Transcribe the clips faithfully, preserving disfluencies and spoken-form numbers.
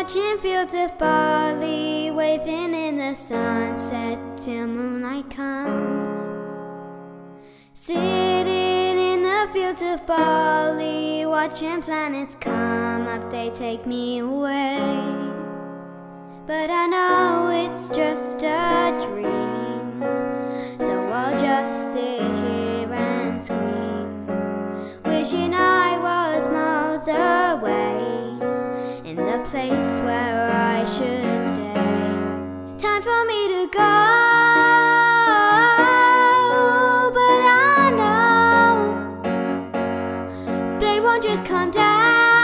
Watching fields of barley waving in the sunset till moonlight comes. Sitting in the fields of barley, watching planets come up, they take me away. But I know it's just a dream, so I'll just sit here and scream, wishing I was miles away, in the place where I should stay. Time for me to go, but I know they won't just come down.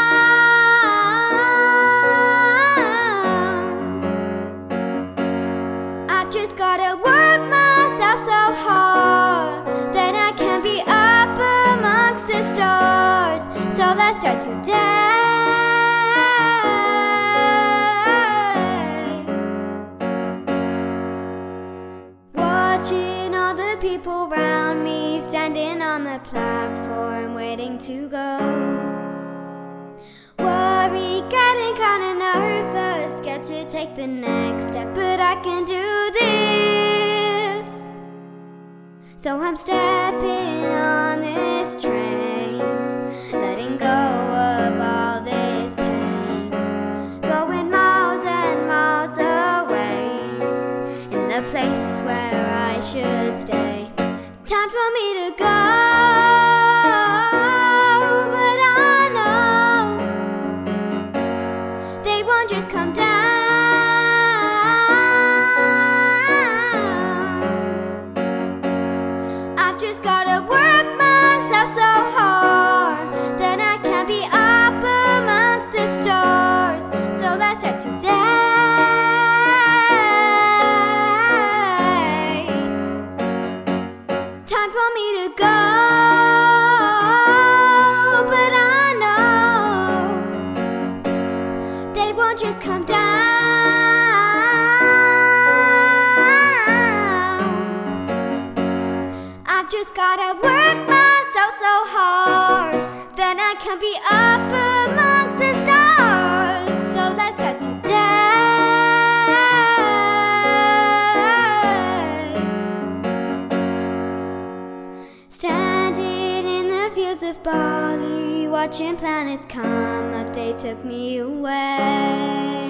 I've just gotta work myself so hard that I can be up amongst the stars. So let's start today. Watching all the people around me, standing on the platform waiting to go. Worried, getting kinda nervous, scared to take the next step, but I can do this. So I'm stepping on this train, letting go of all this pain, going miles and miles away, in the place where I should stay. Time for me to go, but I know they won't just come down. I've just gotta work myself so hard that I can be up amongst the stars. So let's start today. Time for me to go, but I know they won't just come down. I've just gotta work myself so hard, then I can be up amongst the stars. So let's start today. Standing in the fields of barley, watching planets come up, they took me away.